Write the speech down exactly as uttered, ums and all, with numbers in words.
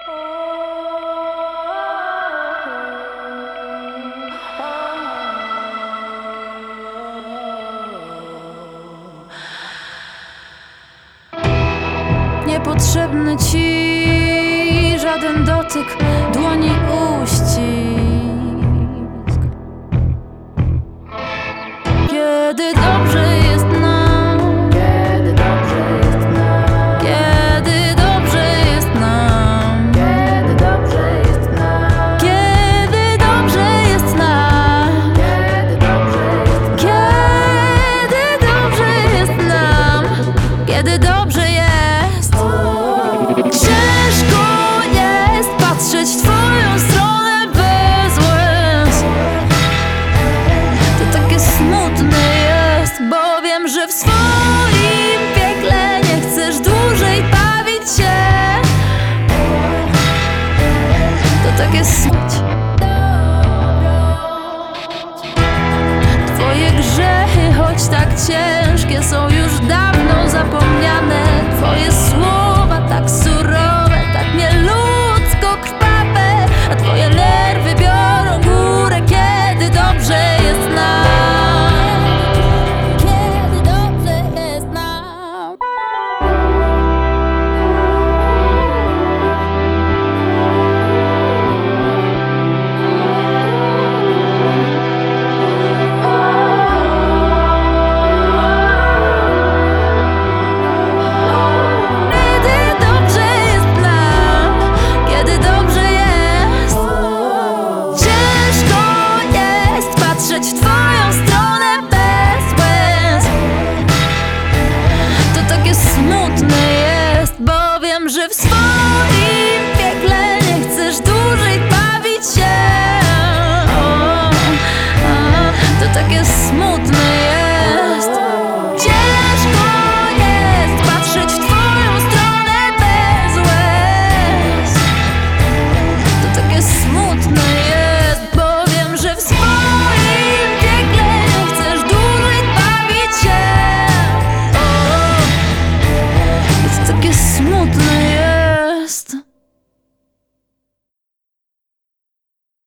Niepotrzebny ci żaden dotyk dłoni, uścisk. Kiedy dobrze jest nam, kiedy dobrze jest nam, kiedy dobrze jest nam, kiedy dobrze jest nam, kiedy dobrze jest nam, kiedy dobrze jest nam, kiedy dobrze jest. Ciężko jest patrzeć w twoją stronę bez łez. To takie smutne jest, bo wiem, że w swoim piekle nie chcesz dłużej bawić się. To takie smutne. Twoje grzechy, choć tak ciężkie, są już dawno zapomniane. Twoje słowa tak surowe, tak nieludzko krwawe, a twoje nerwy biorą górę, kiedy dobrze jest nam, kiedy dobrze jest nam. W twoją stronę bez łez. To takie smutne jest, bo wiem, że w swoim piekle nie chcesz dłużej bawić się. O, a, to takie smutne